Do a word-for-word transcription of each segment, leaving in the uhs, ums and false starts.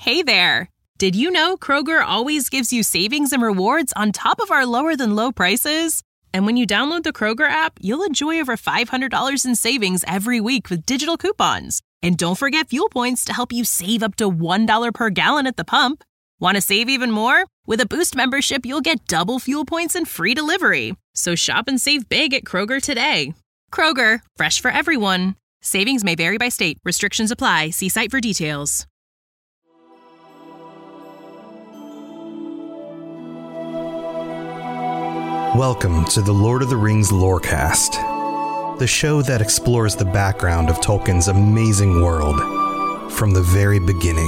Hey there! Did you know Kroger always gives you savings and rewards on top of our lower-than-low prices? And when you download the Kroger app, you'll enjoy over five hundred dollars in savings every week with digital coupons. And don't forget fuel points to help you save up to one dollar per gallon at the pump. Want to save even more? With a Boost membership, you'll get double fuel points and free delivery. So shop and save big at Kroger today. Kroger, fresh for everyone. Savings may vary by state. Restrictions apply. See site for details. Welcome to the Lord of the Rings Lorecast, the show that explores the background of Tolkien's amazing world from the very beginning.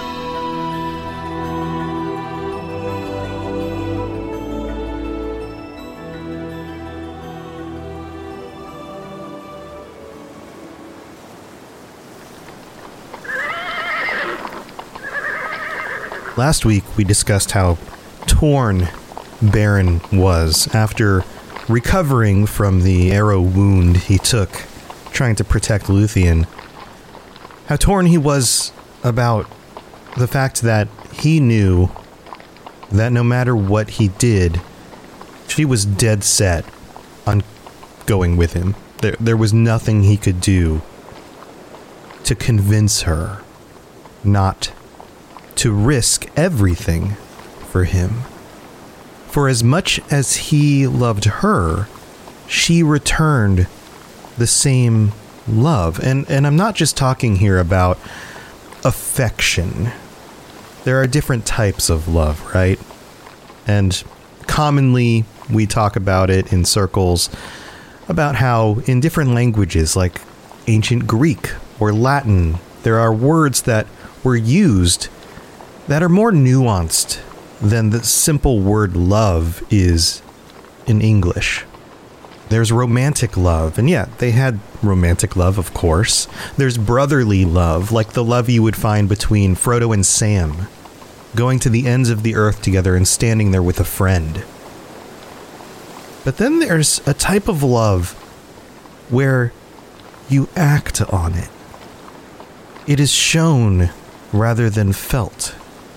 Last week we discussed how torn Beren was after recovering from the arrow wound he took trying to protect Luthien. How torn he was about the fact that he knew that no matter what he did, she was dead set on going with him. There, there was nothing he could do to convince her not to risk everything for him. For as much as he loved her, she returned the same love. And, and I'm not just talking here about affection. There are different types of love, right? And commonly we talk about it in circles about how in different languages like ancient Greek or Latin, there are words that were used that are more nuanced than the simple word love is in English. There's romantic love, and yeah, they had romantic love, of course. There's brotherly love, like the love you would find between Frodo and Sam, going to the ends of the earth together and standing there with a friend. But then there's a type of love where you act on it. It is shown rather than felt.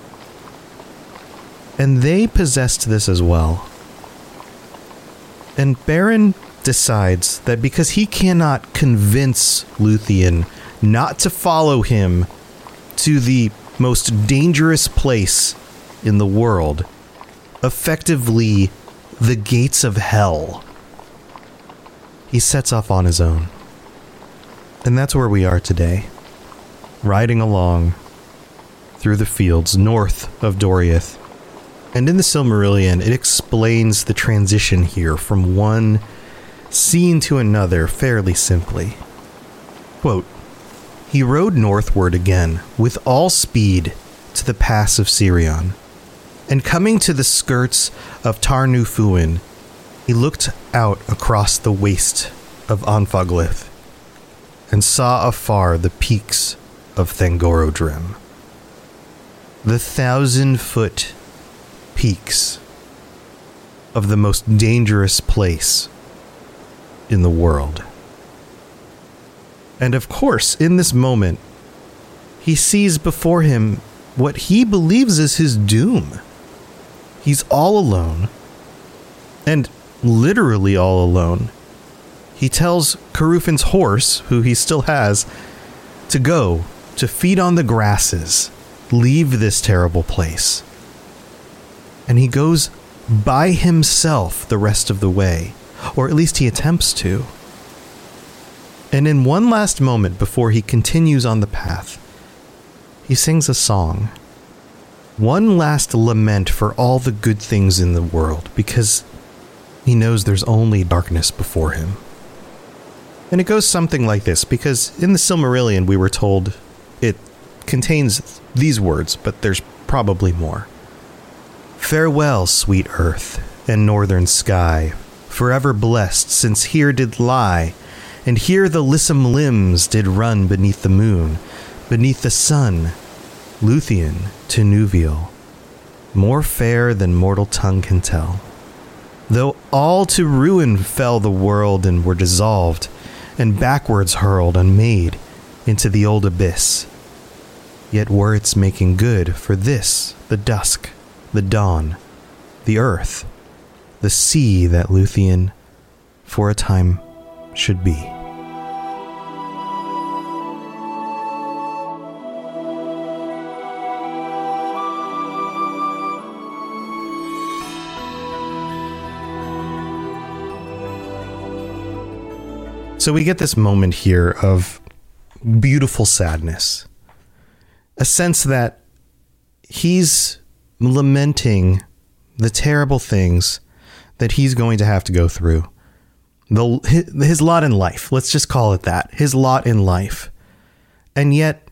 And they possessed this as well. And Beren decides that because he cannot convince Luthien not to follow him to the most dangerous place in the world, effectively the gates of hell, he sets off on his own. And that's where we are today, riding along through the fields north of Doriath. And in the Silmarillion, it explains the transition here from one scene to another fairly simply. Quote, "He rode northward again with all speed to the pass of Sirion, and coming to the skirts of Tar-Nufuin, he looked out across the waste of Anfaglith and saw afar the peaks of Thangorodrim. The thousand-foot peaks of the most dangerous place in the world." And of course, in this moment, he sees before him what he believes is his doom. He's all alone, and literally all alone. He tells Carufin's horse, who he still has, to go, to feed on the grasses, leave this terrible place. And he goes by himself the rest of the way, or at least he attempts to. And in one last moment before he continues on the path, he sings a song. One last lament for all the good things in the world, because he knows there's only darkness before him. And it goes something like this, because in the Silmarillion we were told it contains these words, but there's probably more. "Farewell, sweet earth and northern sky, forever blessed, since here did lie, and here the lissom limbs did run beneath the moon, beneath the sun, Luthien to Nuviel, more fair than mortal tongue can tell. Though all to ruin fell the world and were dissolved, and backwards hurled unmade into the old abyss, Yet were its making good for this, the dusk, the dawn, the earth, the sea that Luthien, for a time, should be. So we get this moment here of beautiful sadness. A sense that he's lamenting the terrible things that he's going to have to go through. The, his, his lot in life. Let's just call it that. His lot in life. And yet,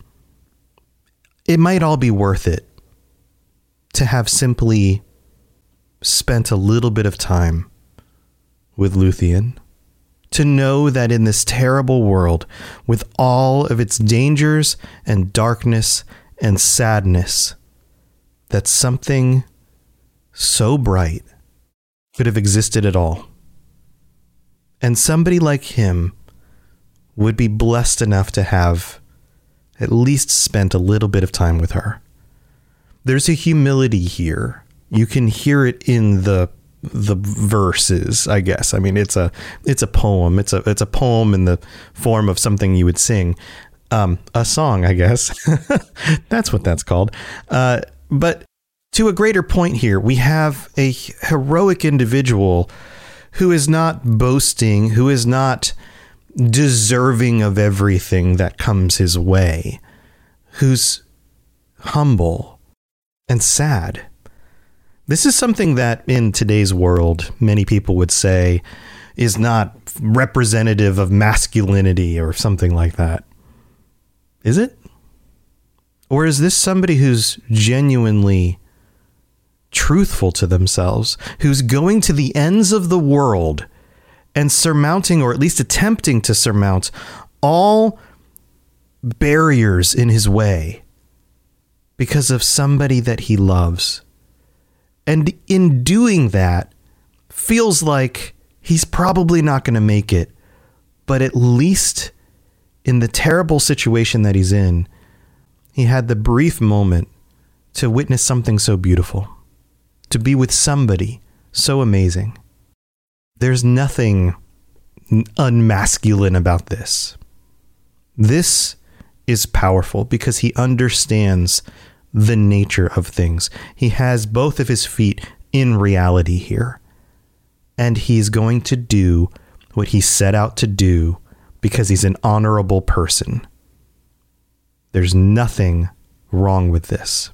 it might all be worth it to have simply spent a little bit of time with Luthien. To know that in this terrible world, with all of its dangers and darkness and sadness, that something so bright could have existed at all. And somebody like him would be blessed enough to have at least spent a little bit of time with her. There's a humility here. You can hear it in the the verses, I guess. I mean, it's a it's a poem. It's a it's a poem in the form of something you would sing. Um, a song, I guess. That's what that's called. Uh, but to a greater point here, we have a heroic individual who is not boasting, who is not deserving of everything that comes his way, who's humble and sad. This is something that in today's world, many people would say is not representative of masculinity or something like that. Is it? Or is this somebody who's genuinely truthful to themselves, who's going to the ends of the world and surmounting, or at least attempting to surmount, all barriers in his way because of somebody that he loves? And in doing that, feels like he's probably not going to make it. But at least in the terrible situation that he's in, he had the brief moment to witness something so beautiful, to be with somebody so amazing. There's nothing unmasculine about this. This is powerful because he understands the nature of things. He has both of his feet in reality here. And he's going to do what he set out to do because he's an honorable person. There's nothing wrong with this.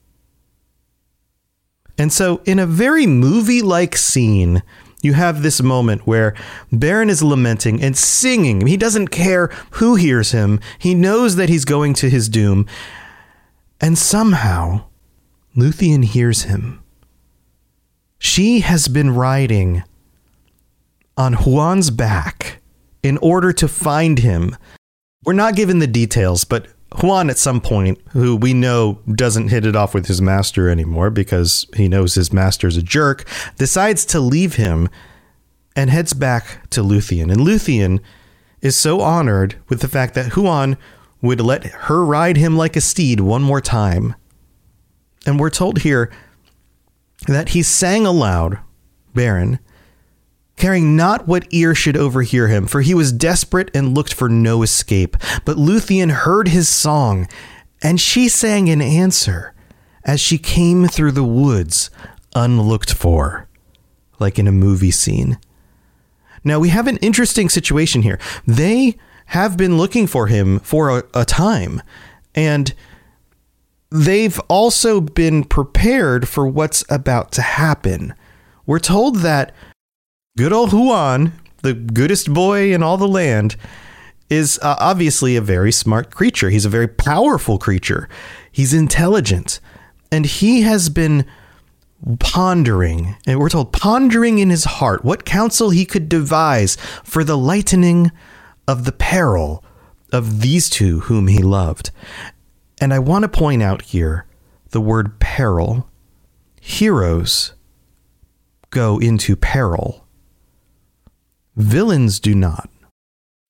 And so in a very movie-like scene, you have this moment where Beren is lamenting and singing. He doesn't care who hears him. He knows that he's going to his doom. And somehow, Luthien hears him. She has been riding on Huan's back in order to find him. We're not given the details, but Huan at some point, who we know doesn't hit it off with his master anymore because he knows his master's a jerk, decides to leave him and heads back to Luthien. And Luthien is so honored with the fact that Huan would let her ride him like a steed one more time. And we're told here that he sang aloud, Beren, caring not what ear should overhear him, for he was desperate and looked for no escape. But Luthien heard his song, and she sang in answer as she came through the woods unlooked for, like in a movie scene. Now, we have an interesting situation here. They have been looking for him for a, a time, and they've also been prepared for what's about to happen. We're told that good old Huan, the goodest boy in all the land, is uh, obviously a very smart creature. He's a very powerful creature. He's intelligent, and he has been pondering, and we're told pondering in his heart what counsel he could devise for the lightening of the peril of these two whom he loved. And I want to point out here the word peril. Heroes go into peril. Villains do not.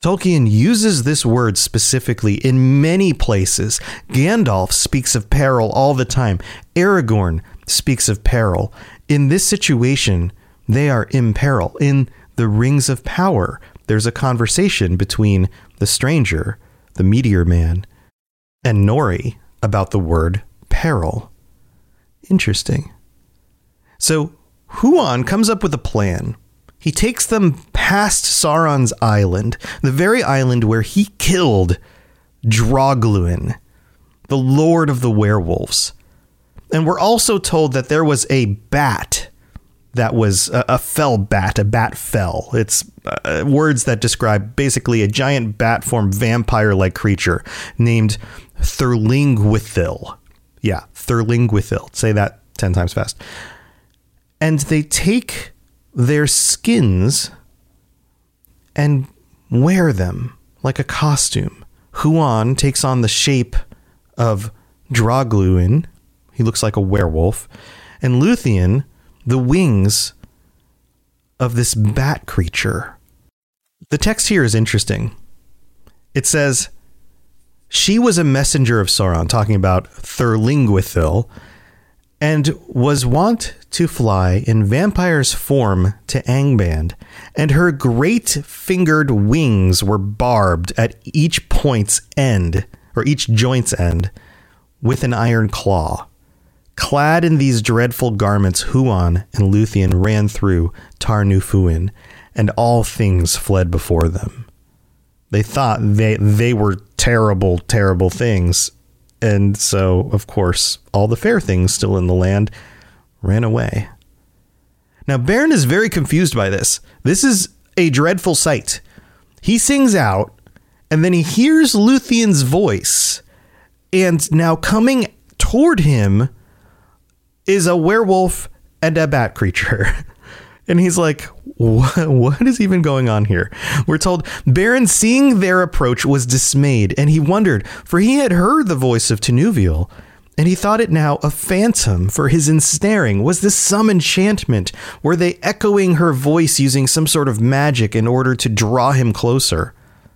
Tolkien uses this word specifically in many places. Gandalf speaks of peril all the time. Aragorn speaks of peril. In this situation, they are in peril. In the Rings of Power, there's a conversation between the stranger, the meteor man, and Nori about the word peril. Interesting. So Huan comes up with a plan. He takes them past Sauron's island, the very island where he killed Draugluin, the Lord of the Werewolves. And we're also told that there was a bat that was a, a fell bat, a bat fell. It's uh, words that describe basically a giant bat-formed vampire-like creature named Thurlingwithil. Yeah, Thurlingwithil. Say that ten times fast. And they take their skins and wear them like a costume. Huan takes on the shape of Draugluin. He looks like a werewolf. And Luthien, the wings of this bat creature. The text here is interesting. It says, she was a messenger of Sauron, talking about Thurlingwithil, and was wont to fly in vampire's form to Angband, and her great-fingered wings were barbed at each point's end, or each joint's end, with an iron claw. Clad in these dreadful garments, Huan and Luthien ran through Tar Nufuin, and all things fled before them. They thought they they were terrible, terrible things, and so, of course, all the fair things still in the land ran away. Now, Beren is very confused by this. This is a dreadful sight. He sings out, and then he hears Luthien's voice, and now coming toward him is a werewolf and a bat creature. And he's like, what, what is even going on here? We're told Beren, seeing their approach, was dismayed, and he wondered, for he had heard the voice of Tinuviel, and he thought it now a phantom for his ensnaring. Was this some enchantment? Were they echoing her voice using some sort of magic in order to draw him closer?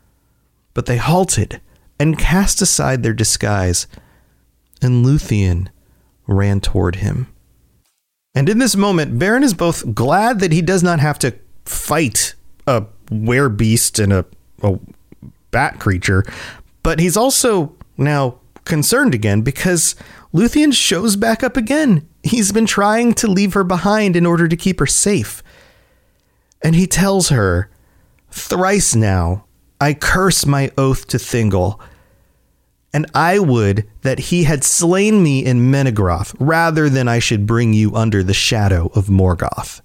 But they halted and cast aside their disguise, and Luthien ran toward him. And in this moment, Beren is both glad that he does not have to fight a werebeast and a, a bat creature, but he's also now concerned again because Luthien shows back up again. He's been trying to leave her behind in order to keep her safe. And he tells her, thrice now, I curse my oath to Thingol, and I would that he had slain me in Menegroth rather than I should bring you under the shadow of Morgoth.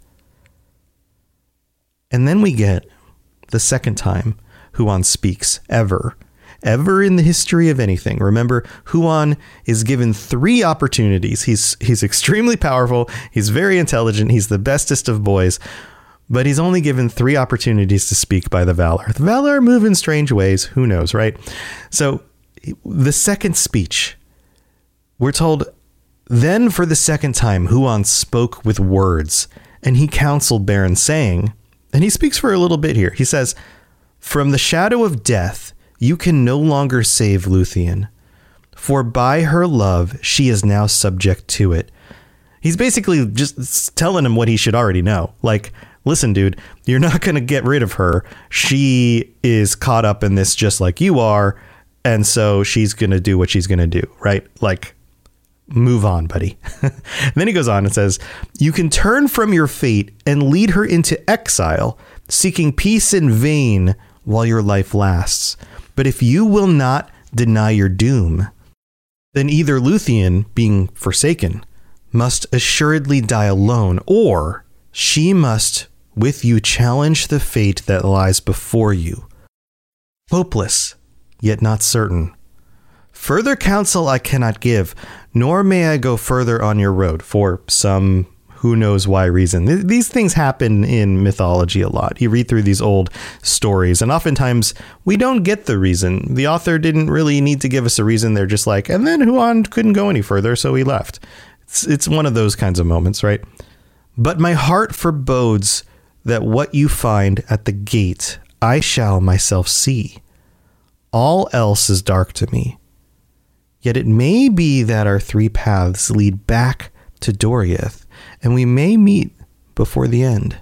And then we get the second time Huan speaks ever, ever in the history of anything. Remember, Huan is given three opportunities. He's he's extremely powerful. He's very intelligent. He's the bestest of boys. But he's only given three opportunities to speak by the Valar. The Valar move in strange ways. Who knows, right? So the second speech, we're told, then for the second time, Huan spoke with words, and he counseled Beren, saying, and he speaks for a little bit here. He says, from the shadow of death, you can no longer save Luthien, for by her love, she is now subject to it. He's basically just telling him what he should already know. Like, listen, dude, you're not going to get rid of her. She is caught up in this just like you are. And so she's going to do what she's going to do, right? Like, move on, buddy. Then he goes on and says, you can turn from your fate and lead her into exile, seeking peace in vain while your life lasts. But if you will not deny your doom, then either Luthien, being forsaken, must assuredly die alone, or she must with you challenge the fate that lies before you. Hopeless, yet not certain. Further counsel I cannot give, nor may I go further on your road for some who knows why reason. Th- these things happen in mythology a lot. You read through these old stories, and oftentimes we don't get the reason. The author didn't really need to give us a reason. They're just like, and then Huan couldn't go any further, so he left. It's, it's one of those kinds of moments, right? But my heart forebodes that what you find at the gate I shall myself see. All else is dark to me. Yet it may be that our three paths lead back to Doriath, and we may meet before the end.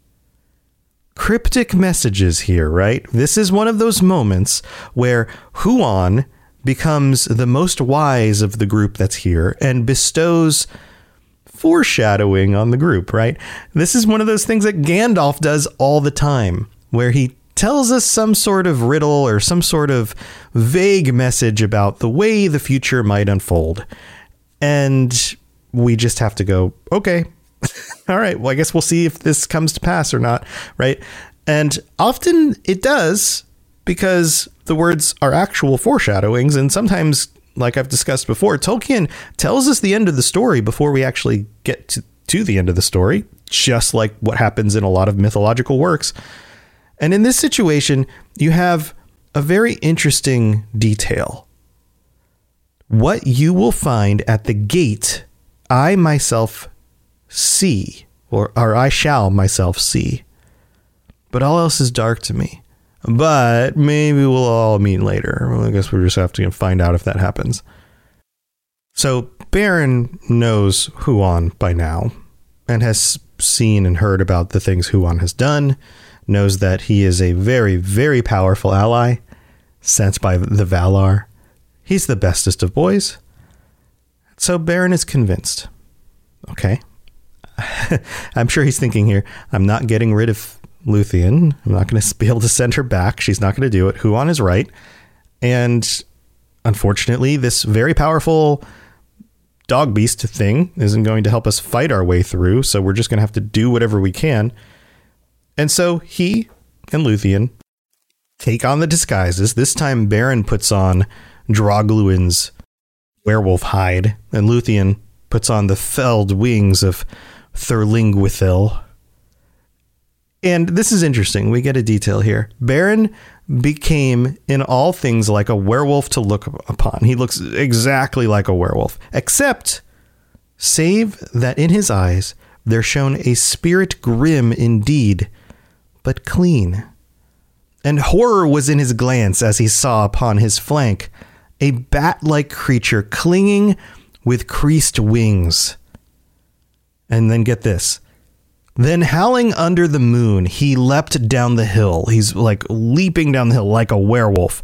Cryptic messages here, right? This is one of those moments where Huan becomes the most wise of the group that's here and bestows foreshadowing on the group, right? This is one of those things that Gandalf does all the time, where he tells us some sort of riddle or some sort of vague message about the way the future might unfold. And we just have to go, okay, all right, well, I guess we'll see if this comes to pass or not, right? And often it does, because the words are actual foreshadowings. And sometimes, like I've discussed before, Tolkien tells us the end of the story before we actually get to, to the end of the story, just like what happens in a lot of mythological works. And in this situation, you have a very interesting detail. What you will find at the gate, I myself see, or, or I shall myself see. But all else is dark to me. But maybe we'll all meet later. Well, I guess we'll just have to find out if that happens. So Beren knows Huan by now, and has seen and heard about the things Huan has done, knows that he is a very, very powerful ally sent by the Valar. He's the bestest of boys. So Beren is convinced. Okay. I'm sure he's thinking here, I'm not getting rid of Luthien. I'm not going to be able to send her back. She's not going to do it. Huan is right. And unfortunately, this very powerful dog beast thing isn't going to help us fight our way through. So we're just going to have to do whatever we can. And so he and Luthien take on the disguises. This time Beren puts on Drogluin's werewolf hide, and Luthien puts on the felled wings of Thurlingwithil. And this is interesting. We get a detail here. Beren became in all things like a werewolf to look upon. He looks exactly like a werewolf, except save that in his eyes there shone a spirit grim indeed, but clean. And horror was in his glance as he saw upon his flank a bat-like creature clinging with creased wings. And then get this. Then howling under the moon, he leapt down the hill. He's like leaping down the hill like a werewolf.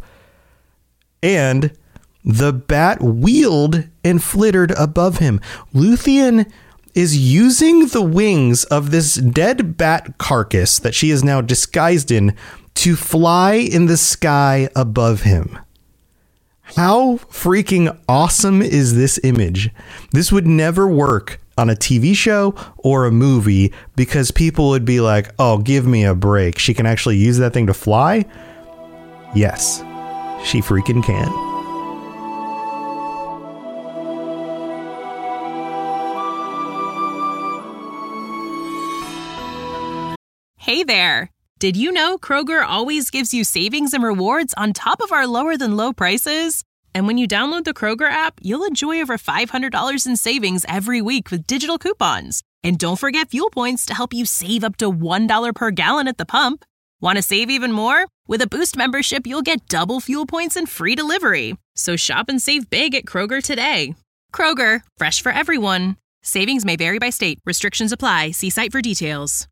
And the bat wheeled and flittered above him. Luthien is using the wings of this dead bat carcass that she is now disguised in to fly in the sky above him. How freaking awesome is this image? This would never work on a T V show or a movie because people would be like, oh, give me a break. She can actually use that thing to fly? Yes, she freaking can. Hey there! Did you know Kroger always gives you savings and rewards on top of our lower than low prices? And when you download the Kroger app, you'll enjoy over five hundred dollars in savings every week with digital coupons. And don't forget fuel points to help you save up to one dollar per gallon at the pump. Want to save even more? With a Boost membership, you'll get double fuel points and free delivery. So shop and save big at Kroger today. Kroger, fresh for everyone. Savings may vary by state. Restrictions apply. See site for details.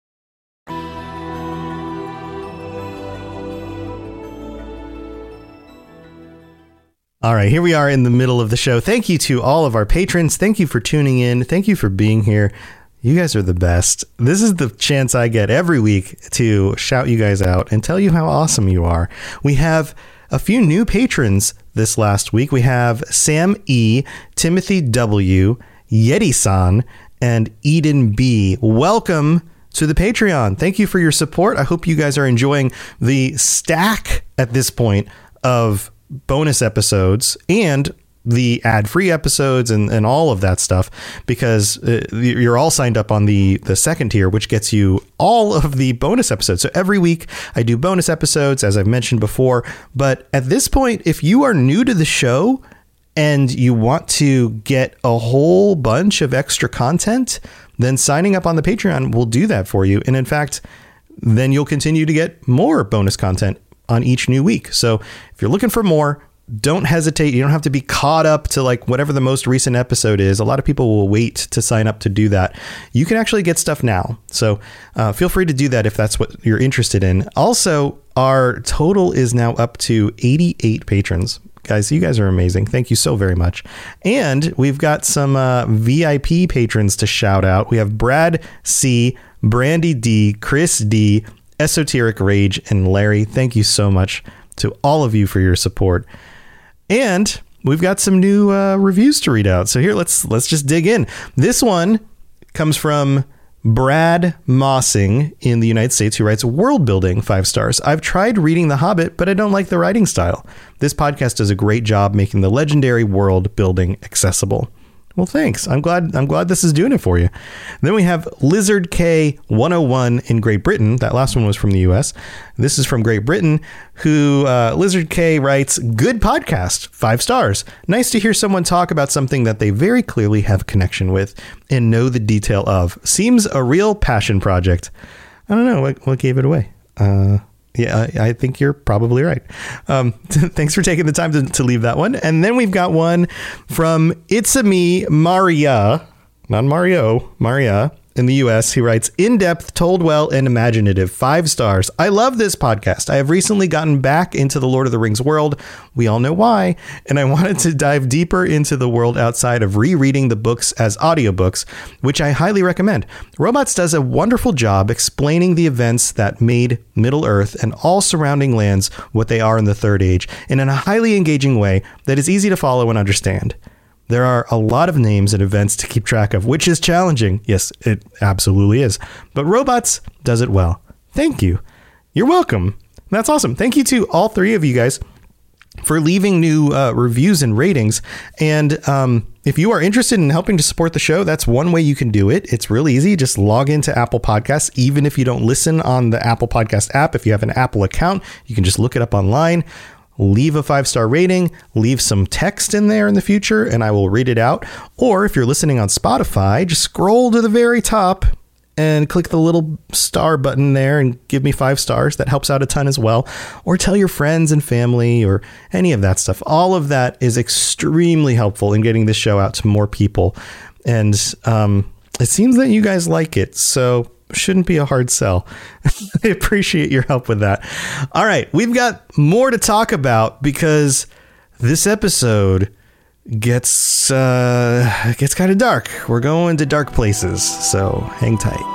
All right, here we are in the middle of the show. Thank you to all of our patrons. Thank you for tuning in. Thank you for being here. You guys are the best. This is the chance I get every week to shout you guys out and tell you how awesome you are. We have a few new patrons this last week. We have Sam E, Timothy W, Yeti-san, and Eden B. Welcome to the Patreon. Thank you for your support. I hope you guys are enjoying the stack at this point of bonus episodes and the ad-free episodes and, and all of that stuff, because uh, you're all signed up on the, the second tier, which gets you all of the bonus episodes. So every week I do bonus episodes, as I've mentioned before. But at this point, if you are new to the show and you want to get a whole bunch of extra content, then signing up on the Patreon will do that for you. And in fact, then you'll continue to get more bonus content on each new week. So if you're looking for more, don't hesitate. You don't have to be caught up to like whatever the most recent episode is. A lot of people will wait to sign up to do that. You can actually get stuff now. So uh, feel free to do that if that's what you're interested in. Also, our total is now up to eighty-eight patrons. Guys, you guys are amazing. Thank you so very much. And we've got some uh, V I P patrons to shout out. We have Brad C, Brandy D, Chris D, Esoteric Rage, and Larry. Thank you so much to all of you for your support. And we've got some new uh, reviews to read out. So here, let's let's just dig in. This one comes from Brad Mossing in the United States, who writes, world building, five stars. I've tried reading The Hobbit, but I don't like the writing style. This podcast does a great job making the legendary world building accessible. Well, thanks. I'm glad I'm glad this is doing it for you. Then we have Lizard K one oh one in Great Britain. That last one was from the U S. This is from Great Britain, who uh, Lizard K writes, good podcast, five stars. Nice to hear someone talk about something that they very clearly have a connection with and know the detail of. Seems a real passion project. I don't know what, what gave it away. Uh, Yeah, I, I think you're probably right. Um, thanks for taking the time to, to leave that one. And then we've got one from It's a Me Maria, not Mario, Maria in the U S. He writes, in-depth, told well, and imaginative. Five stars. I love this podcast. I have recently gotten back into the Lord of the Rings world. We all know why. And I wanted to dive deeper into the world outside of rereading the books as audiobooks, which I highly recommend. Robots does a wonderful job explaining the events that made Middle-earth and all surrounding lands what they are in the Third Age, and in a highly engaging way that is easy to follow and understand. There are a lot of names and events to keep track of, which is challenging. Yes, it absolutely is. But Robots does it well. Thank you. You're welcome. That's awesome. Thank you to all three of you guys for leaving new uh, reviews and ratings. And um, if you are interested in helping to support the show, that's one way you can do it. It's really easy. Just log into Apple Podcasts. Even if you don't listen on the Apple Podcast app, if you have an Apple account, you can just look it up online. Leave a five-star rating, leave some text in there in the future, and I will read it out. Or if you're listening on Spotify, just scroll to the very top and click the little star button there and give me five stars. That helps out a ton as well. Or tell your friends and family or any of that stuff. All of that is extremely helpful in getting this show out to more people. And um, it seems that you guys like it, so shouldn't be a hard sell. I appreciate your help with that. All right, we've got more to talk about because this episode gets uh, gets kind of dark. We're going to dark places, so hang tight.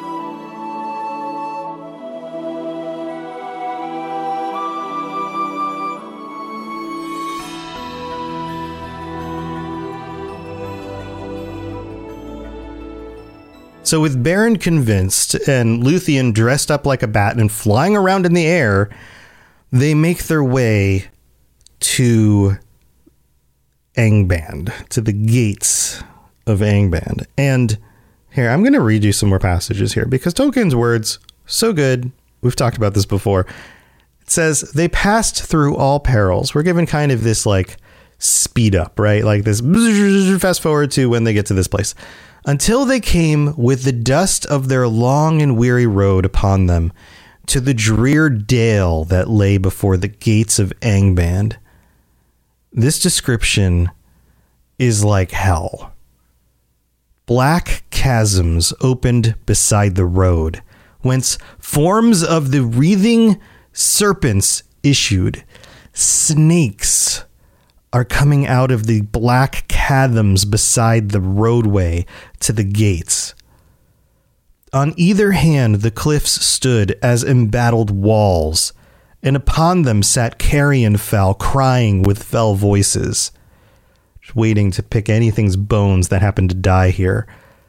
So with Beren convinced and Luthien dressed up like a bat and flying around in the air, they make their way to Angband, to the gates of Angband. And here, I'm going to read you some more passages here because Tolkien's words, so good. We've talked about this before. It says, they passed through all perils. We're given kind of this like speed up, right? Like this fast forward to when they get to this place. Until they came with the dust of their long and weary road upon them to the drear dale that lay before the gates of Angband. This description is like hell. Black chasms opened beside the road, whence forms of the wreathing serpents issued. Snakes are coming out of the black chasms beside the roadway to the gates. On either hand, the cliffs stood as embattled walls, and upon them sat carrion fowl crying with fell voices, just waiting to pick anything's bones that happened to die here.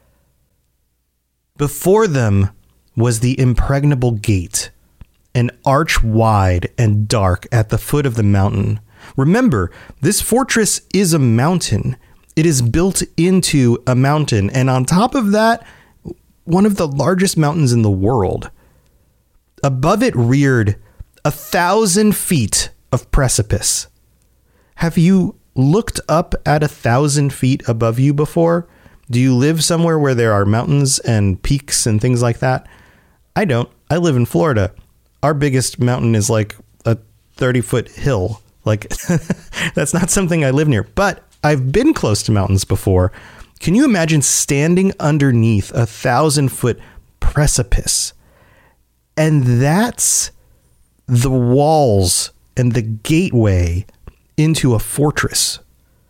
Before them was the impregnable gate, an arch wide and dark at the foot of the mountain. Remember, this fortress is a mountain. It is built into a mountain, and on top of that, one of the largest mountains in the world. Above it reared a thousand feet of precipice. Have you looked up at a thousand feet above you before? Do you live somewhere where there are mountains and peaks and things like that? I don't. I live in Florida. Our biggest mountain is like a thirty foot hill. Like that's not something I live near, but I've been close to mountains before. Can you imagine standing underneath a thousand foot precipice? And that's the walls and the gateway into a fortress.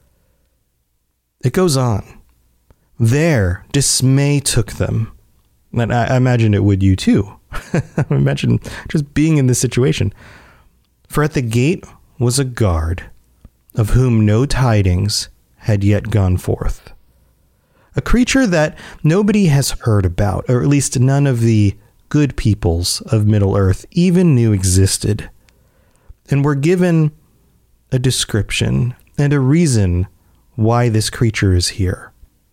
It goes on. There, dismay took them. And I, I imagine it would you too. Imagine just being in this situation. For at the gate was a guard, of whom no tidings had yet gone forth. A creature that nobody has heard about, or at least none of the good peoples of Middle-earth even knew existed, and were given a description and a reason why this creature is here.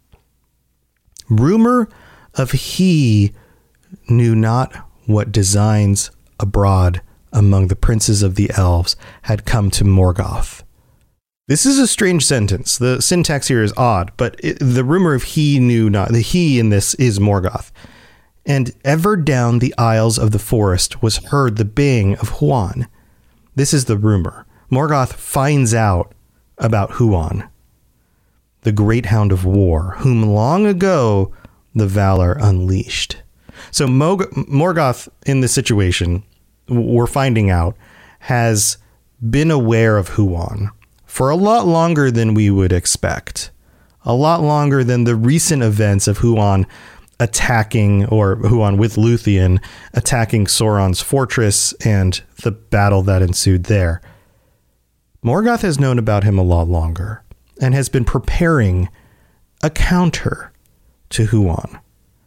Rumor of he knew not what designs abroad among the princes of the elves had come to Morgoth. This is a strange sentence. The syntax here is odd, but it, the rumor of he knew not, the he in this is Morgoth. And ever down the aisles of the forest was heard the baying of Huan. This is the rumor. Morgoth finds out about Huan, the great hound of war, whom long ago the Valar unleashed. So Mog- Morgoth in this situation, we're finding out, has been aware of Huan for a lot longer than we would expect. A lot longer than the recent events of Huan attacking, or Huan with Luthien attacking Sauron's fortress and the battle that ensued there. Morgoth has known about him a lot longer and has been preparing a counter to Huan.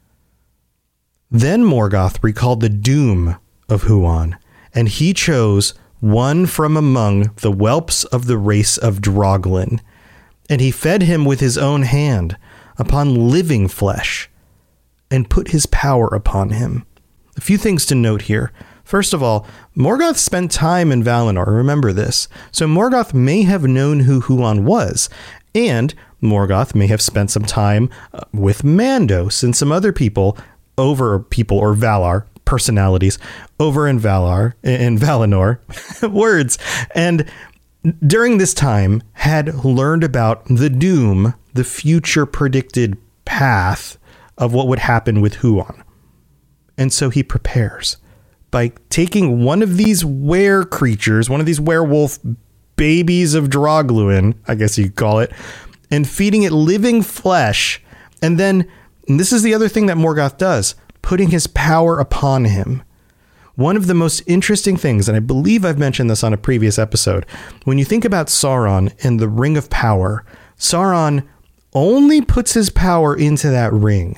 Then Morgoth recalled the doom of Huan, and he chose one from among the whelps of the race of Droglin, and he fed him with his own hand upon living flesh, and put his power upon him. A few things to note here. First of all, Morgoth spent time in Valinor, remember this. So Morgoth may have known who Huan was, and Morgoth may have spent some time uh, with Mandos and some other people over people, or Valar, personalities, over in Valar, in Valinor, words. And during this time had learned about the doom, the future predicted path of what would happen with Huan. And so he prepares by taking one of these were creatures, one of these werewolf babies of Drogluin, I guess you'd call it, and feeding it living flesh. And then, and this is the other thing that Morgoth does, putting his power upon him. One of the most interesting things, and I believe I've mentioned this on a previous episode, when you think about Sauron and the Ring of Power, Sauron only puts his power into that ring.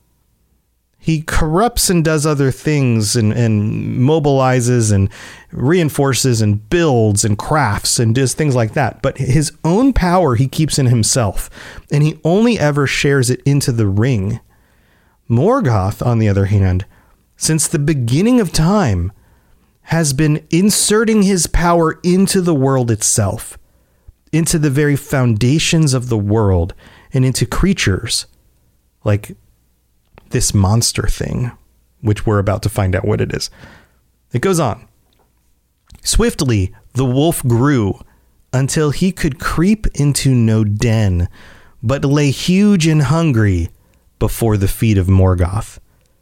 He corrupts and does other things and, and mobilizes and reinforces and builds and crafts and does things like that. But his own power he keeps in himself, and he only ever shares it into the ring. Morgoth, on the other hand, since the beginning of time, has been inserting his power into the world itself, into the very foundations of the world, and into creatures like this monster thing, which we're about to find out what it is. It goes on. Swiftly, the wolf grew until he could creep into no den, but lay huge and hungry before the feet of Morgoth.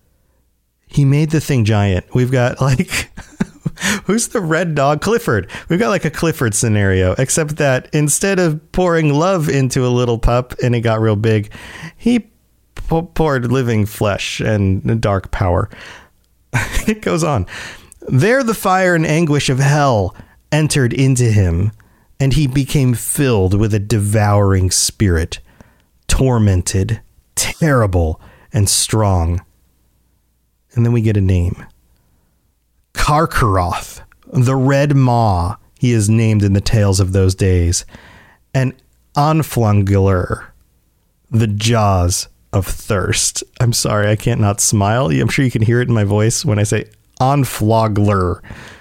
He made the thing giant. We've got like, who's the red dog? Clifford. We've got like a Clifford scenario, except that instead of pouring love into a little pup and it got real big, he poured living flesh and dark power. It goes on. There the fire and anguish of hell entered into him, and he became filled with a devouring spirit, tormented, terrible, and strong. And then we get a name. Carcharoth, the Red Maw, he is named in the tales of those days, and Anflangler, the Jaws of Thirst. I'm sorry, I can't not smile. I'm sure you can hear it in my voice when I say Anflogler.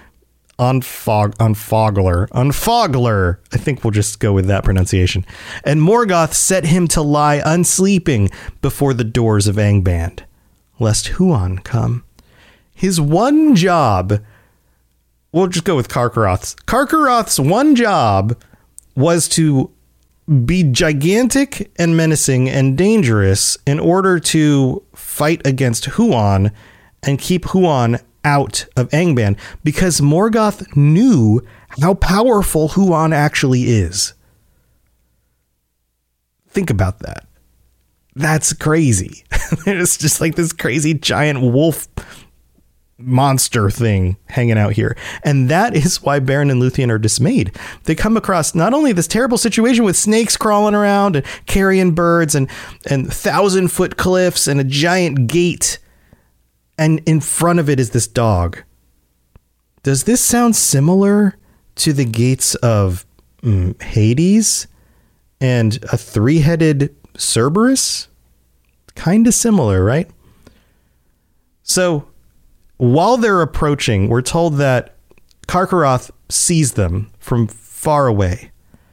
Unfog, Unfogler. Unfogler. I think we'll just go with that pronunciation. And Morgoth set him to lie unsleeping before the doors of Angband, lest Huan come. his one job, we'll just go with Karkaroth's. Karkaroth's one job was to be gigantic and menacing and dangerous in order to fight against Huan and keep Huan out of Angband, because Morgoth knew how powerful Huan actually is. Think about that. That's crazy. It's just like this crazy giant wolf monster thing hanging out here. And that is why Beren and Luthien are dismayed. They come across not only this terrible situation with snakes crawling around and carrion birds and, and thousand foot cliffs and a giant gate, and in front of it is this dog. Does this sound similar to the gates of mm, Hades and a three-headed Cerberus? Kind of similar, right? So while they're approaching, we're told that Karkaroth sees them from far away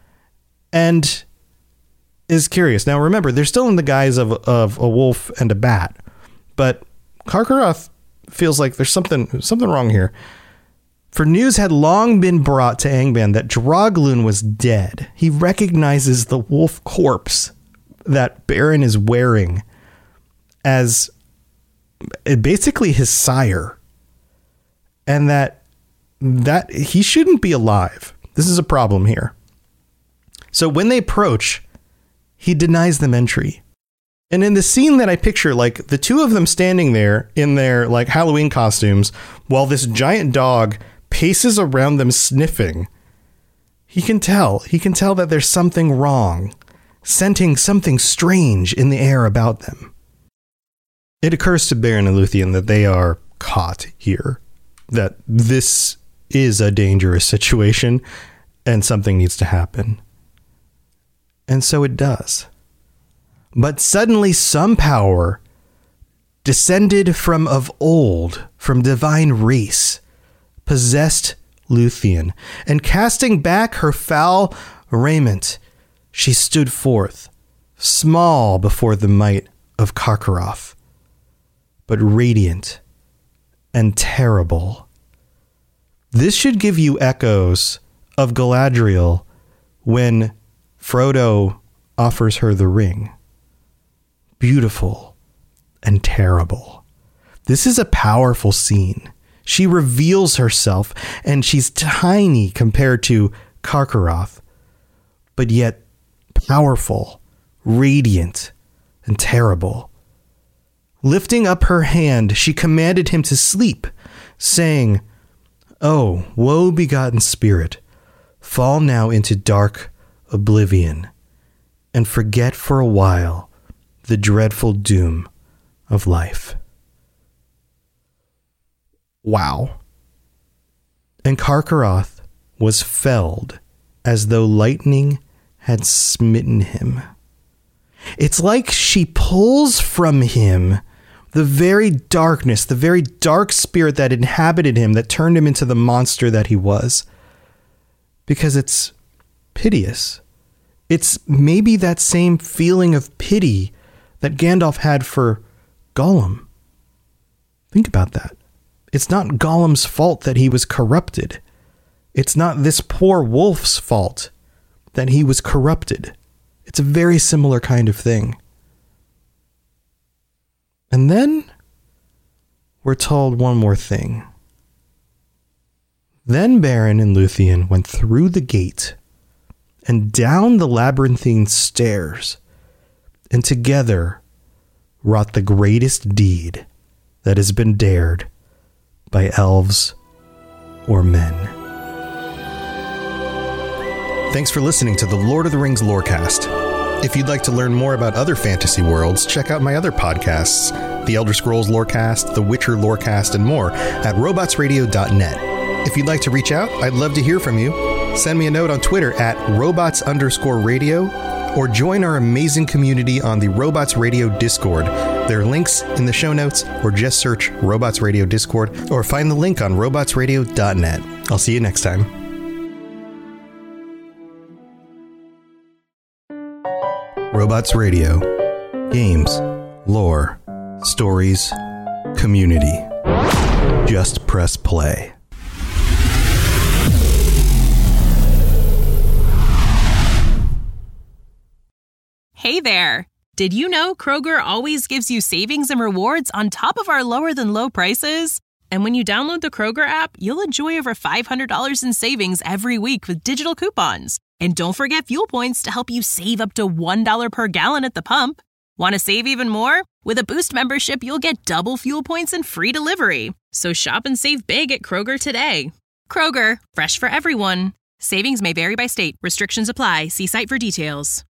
and is curious. Now, remember, they're still in the guise of, of a wolf and a bat, but Karkaroth feels like there's something something wrong here. For news had long been brought to Angband that Draugluin was dead. He recognizes the wolf corpse that Beren is wearing as basically his sire, and that that he shouldn't be alive. This is a problem here. So when they approach, he denies them entry. And in the scene that I picture, like the two of them standing there in their like Halloween costumes while this giant dog paces around them sniffing, he can tell, he can tell that there's something wrong, scenting something strange in the air about them. It occurs to Beren and Luthien that they are caught here, that this is a dangerous situation and something needs to happen. And so it does. But suddenly some power descended from of old, from divine race, possessed Luthien, and casting back her foul raiment, she stood forth, small before the might of Karkaroth, but radiant and terrible. This should give you echoes of Galadriel when Frodo offers her the ring. Beautiful and terrible. This is a powerful scene. She reveals herself, and she's tiny compared to Karkaroth, but yet powerful, radiant, and terrible. Lifting up her hand, she commanded him to sleep, saying, "Oh, woe-begotten spirit, fall now into dark oblivion, and forget for a while the dreadful doom of life." Wow. And Karkaroth was felled as though lightning had smitten him. It's like she pulls from him the very darkness, the very dark spirit that inhabited him, that turned him into the monster that he was. Because it's piteous. It's maybe that same feeling of pity that Gandalf had for Gollum. Think about that. It's not Gollum's fault that he was corrupted. It's not this poor wolf's fault that he was corrupted. It's a very similar kind of thing. And then we're told one more thing. Then Beren and Luthien went through the gate and down the labyrinthine stairs, and together wrought the greatest deed that has been dared by elves or men. Thanks for listening to the Lord of the Rings Lorecast. If you'd like to learn more about other fantasy worlds, check out my other podcasts, The Elder Scrolls Lorecast, The Witcher Lorecast, and more at robots radio dot net. If you'd like to reach out, I'd love to hear from you. Send me a note on Twitter at robots underscore radio, or join our amazing community on the Robots Radio Discord. There are links in the show notes, or just search Robots Radio Discord, or find the link on robots radio dot net. I'll see you next time. Robots Radio. Games, lore, stories, community. Just press play. Hey there! Did you know Kroger always gives you savings and rewards on top of our lower-than-low prices? And when you download the Kroger app, you'll enjoy over five hundred dollars in savings every week with digital coupons. And don't forget fuel points to help you save up to one dollar per gallon at the pump. Want to save even more? With a Boost membership, you'll get double fuel points and free delivery. So shop and save big at Kroger today. Kroger, fresh for everyone. Savings may vary by state. Restrictions apply. See site for details.